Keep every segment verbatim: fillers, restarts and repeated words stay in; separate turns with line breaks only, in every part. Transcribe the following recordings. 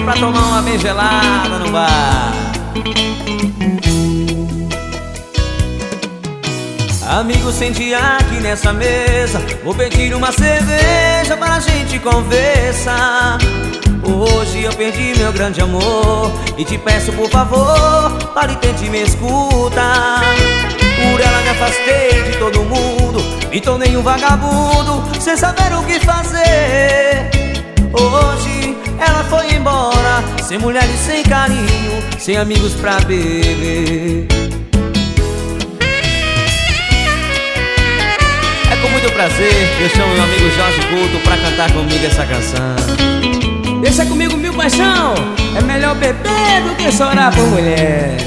pra tomar uma bem gelada no bar. Amigo, sente aqui nessa mesa, vou pedir uma cerveja para a gente conversar. Hoje eu perdi meu grande amor e te peço por favor, pare e tente me escutar. Por ela me afastei de todo mundo, me tornei um vagabundo sem saber o que fazer. Hoje ela foi embora, sem mulher e sem carinho, sem amigos pra beber. É com muito prazer que eu chamo meu amigo Jorge Couto pra cantar comigo essa canção. Deixa comigo, meu paixão, é melhor beber do que chorar por mulher.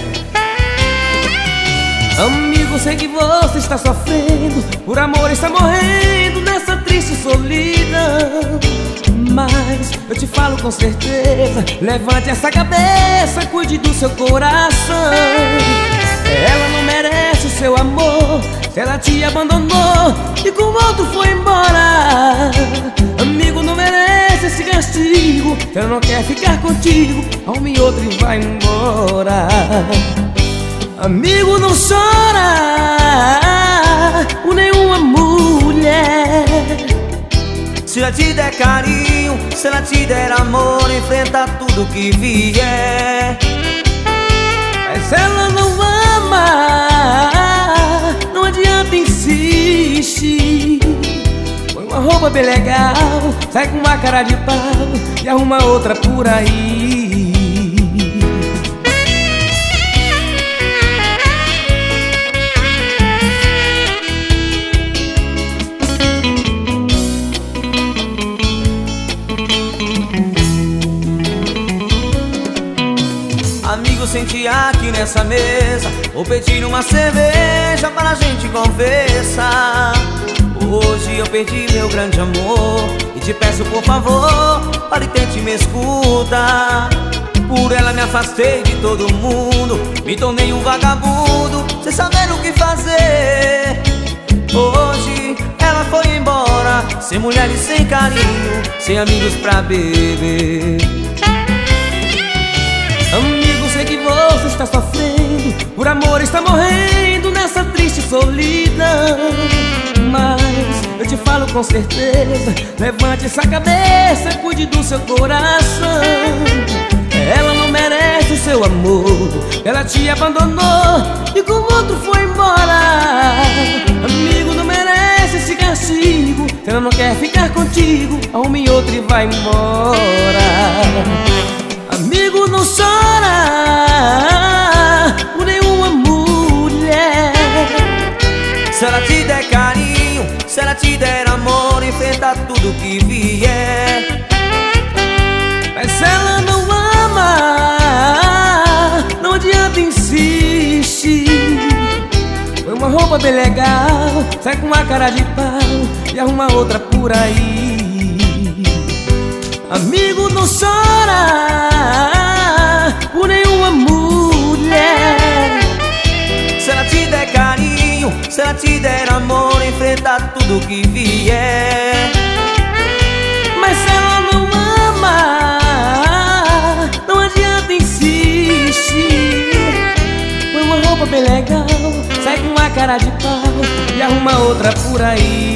Amigo, sei que você está sofrendo, por amor está morrendo nessa triste solidão. Mas eu te falo com certeza, levante essa cabeça, cuide do seu coração. Ela não merece o seu amor, se ela te abandonou e com outro foi embora. Amigo, não merece esse castigo, se ela não quer ficar contigo, arrume outro e vai embora. Amigo, não chora por nenhuma mulher. Se ela te der carinho, se ela te der amor, enfrenta tudo que vier. Mas ela não ama, não adianta insistir. Põe uma roupa bem legal, sai com uma cara de pau e arruma outra por aí. Amigo, sente aqui nessa mesa, vou pedir uma cerveja para a gente conversar. Hoje eu perdi meu grande amor e te peço por favor, pare e tente me escutar. Por ela me afastei de todo mundo, me tornei um vagabundo sem saber o que fazer. Hoje ela foi embora, sem mulher e sem carinho, sem amigos pra beber. Amigo, sei que você está sofrendo, por amor está morrendo nessa triste solidão. Mas eu te falo com certeza, levante essa cabeça, cuide do seu coração. Ela não merece o seu amor, ela te abandonou e com outro foi embora. Amigo, não merece esse castigo, se ela não quer ficar contigo, arrume outro e vai embora. Amigo, não chora por nenhuma mulher. Se ela te der carinho, se ela te der amor, enfrenta tudo que vier. Mas se ela não ama, não adianta insistir. Põe uma roupa bem legal, sai com uma cara de pau e arruma outra por aí. Amigo, não chora por nenhuma mulher. Se ela te der carinho, se ela te der amor, enfrenta tudo que vier. Mas se ela não ama, não adianta insistir. Põe uma roupa bem legal, sai com uma cara de pau e arruma outra por aí.